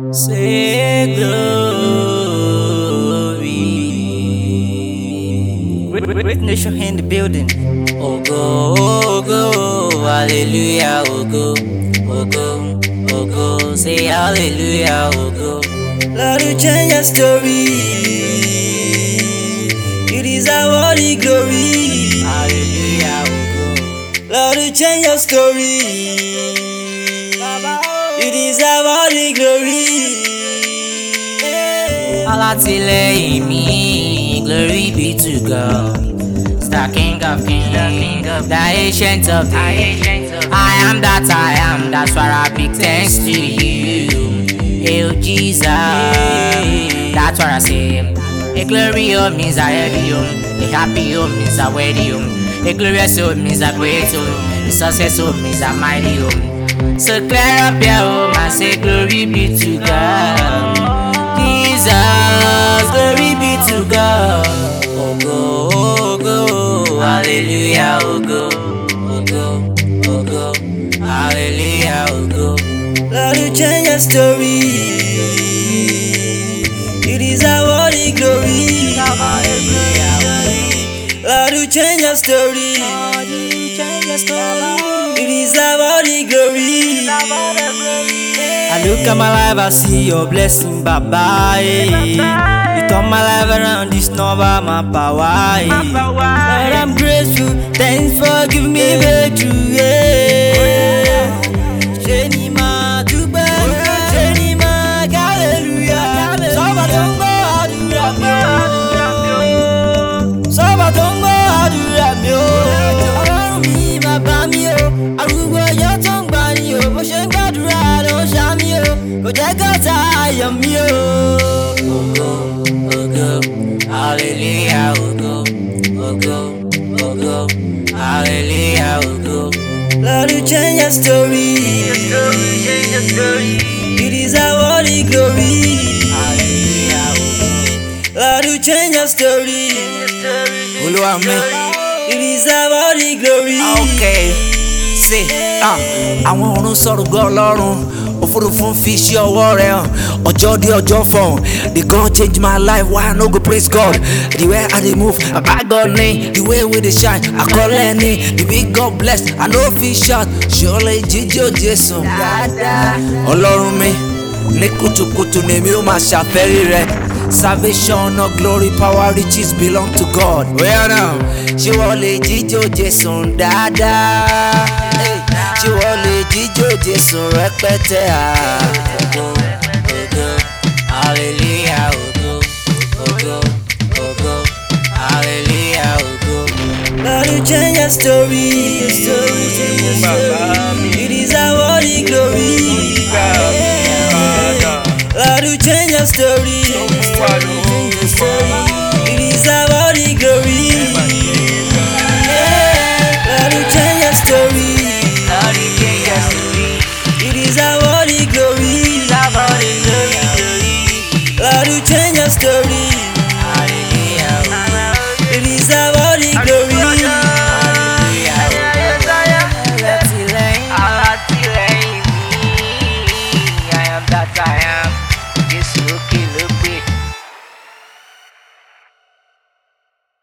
Say glory. Great nation in the building. Oh go, hallelujah, oh go, say hallelujah, oh go. Lord, you change your story. You deserve all the glory. Hallelujah, oh go. Lord, you change your story. You deserve all the glory. Alátìlẹ́yìn mi, glory be to God. The King of Kings, the Ancient of Days. I am that I am, that's why I big thanks to you. Hail Jesus, that's what I say. A glory home means a heavy home, a happy home means a wedding home, a glorious home means a great home, a success home means a mighty home. So clear up your home and say glory be to God. Jesus, glory be to God. Oh go, hallelujah, oh go, hallelujah, oh go. Lord, you change your story. You deserve all the glory. Lord, you change your story. You deserve all the glory. I look at my life, I see your blessing, Baba. You turn my life around, this number, my power. Lord, I'm grateful, thanks for giving me breakthrough. Shenima, Dubai, Shenima, hallelujah. Soba tongo, adura mio. Soba tongo, adura mio. Ọlọ́run mi, bàbá mi o. Arúgbó ọjọ́ tó ń gbà ní o. Bó ṣe ń gbàdúrà ló ń ṣá mi o. Kò jẹ́ kọ́ta ayọ̀ mi o. Ògo, hallelujah, ògo, hallelujah, ògo. Lord, you change your story. You deserve all the glory. Lord, you change your story. Olúwa mi. You deserve all the glory. Okay, say, àwọn ọ̀run sọ̀rọ̀ gbọ́ Ọlọ́run, òfurufú ń fi iṣẹ́ ọwọ́ rẹ̀ hàn, ọjọ́ dé ọjọ́ fọ̀hún. The God change my life, why I no go praise God? The way I dey move, baba God name, the way we dey shine, I call any. The big God bless, I no fit shout, ṣọlẹ̀ jíjó Jésù. Ọlọ́run mi, ní kùtùkùtù ni mi ó máa ṣàfẹ́rí rẹ̀. Salvation, no glory, power, riches belong to God. Where now? She wole jíjó Jésù dáadáa. She wole jíjó Jésù rẹpẹtẹ. Ògo, hallelujah, ògo, hallelujah, ògo. Lord, you change your story. You deserve all the glory. Lord, you change your story. You deserve all the glory. Lord, you change your story. You deserve all the glory. Lord, you change your story.